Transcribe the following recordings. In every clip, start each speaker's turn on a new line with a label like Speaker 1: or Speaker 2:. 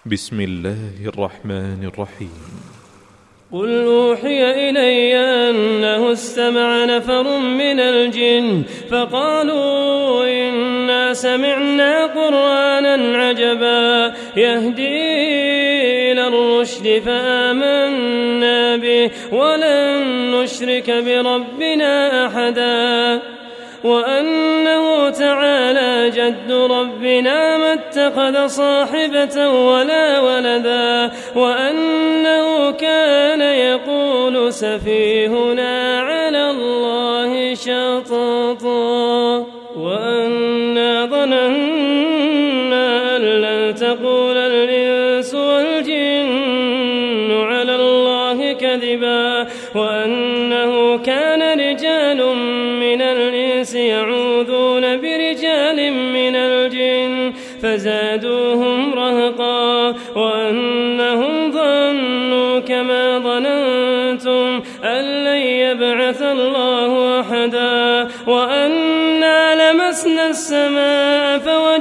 Speaker 1: بسم الله الرحمن الرحيم.
Speaker 2: قل أوحي إلي أنه استمع نفر من الجن فقالوا إنا سمعنا قرآنا عجبا يهدي إلى الرشد فآمنا به ولن نشرك بربنا أحدا وأنه تعالى جد ربنا ما اتخذ صاحبة ولا ولدا وأنه كان يقول سفيهنا على الله شططا وأنا ظننا أن لن تقول الإنس والجن على الله كذبا وأنه كان رجال من الإنس يعوذون برجال من الجن فزادوهم رهقا وأنهم ظنوا كما ظننتم أن لن يبعث الله أحدا وأنا لمسنا السماء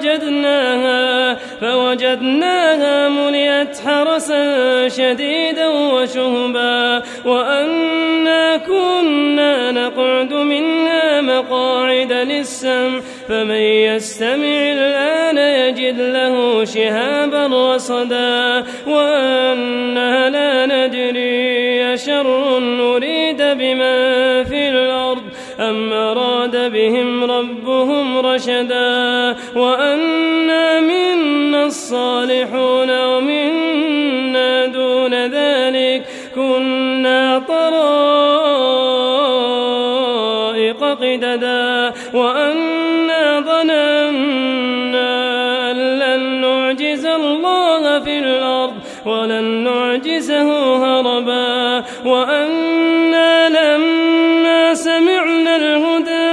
Speaker 2: فوجدناها ملئت حرسا شديدا وشهبا وأنا كنا نقعد منها مقاعد للسمع فمن يستمع الآن يجد له شهابا رصدا وأنا لا ندري أشر نريد بمن في الأرض أم أراد بهم ربهم رشدا وأنا منا الصالحون ومنا دون ذلك كنا طرائق قددا وأنا ظننا أن لن نعجز الله في الأرض ولن نعجزه هربا وأنا لما سمعنا الهدى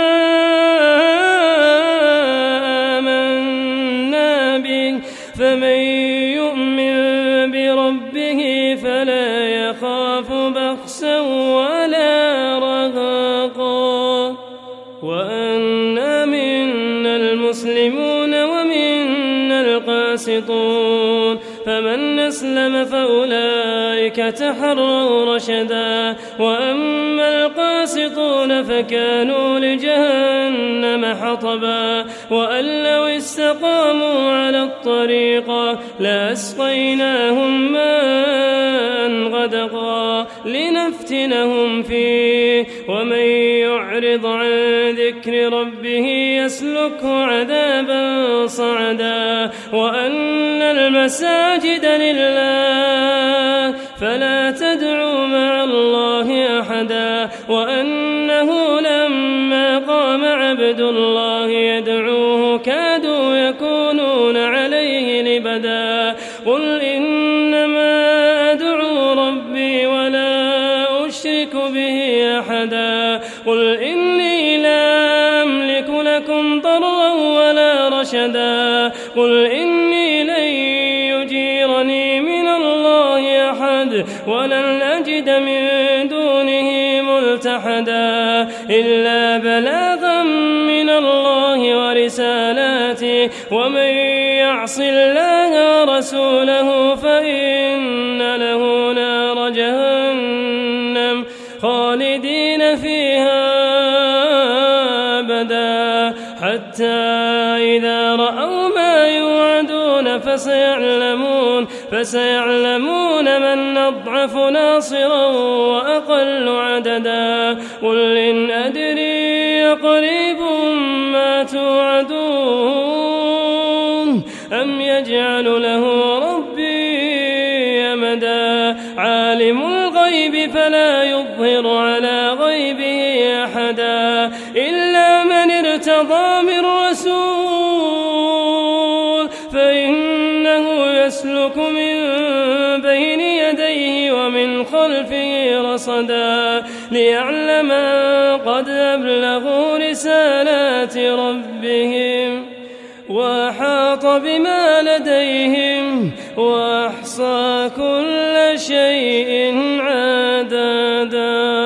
Speaker 2: آمنا به فمن يؤمن بربه فلا يخاف بخسا ولا رهقا وأنا منا المسلمون ومنا القاسطون فمن أسلم فأولئك تحروا رشدا وأما القاسطون فكانوا لجهنم حطبا وأن لو استقاموا على الطريقة لأسقيناهم ماء غدقا لنفتنهم فيه ومن يعرض عن ذكر ربه يسلكه عذابا صعدا وأن المساجد لله فلا تدعوا مع الله أحدا وأنه لما قام عبد الله يدعوه كادوا يكونون عليه لبدا قل إنما أدعو ربي ولا أشرك به أحدا قل إني لا أملك لكم ضرا ولا رشدا قل إني لن يجيرني من الله أحد ولن أجد من دونه ملتحدا إلا بلاغا من الله ورسالاته ومن يعص الله ورسوله فإن له نار جهنم خالدين فيها أبدا حتى إذا رأوا ما يوعدون فسيعلمون من أضعف ناصرا وأقل عددا قل إن أدري قريب ما توعدون أم يجعل له ربي أمدا عالم الغيب فلا يظهر على غيبه أحدا إلا من ارتضى من رسول فإنه يسلك من بين يديه ومن خلفه رصدا ليعلم قد أبلغوا رسالات ربهم وأحاط بما لديهم وأحصى كل شيء عددا.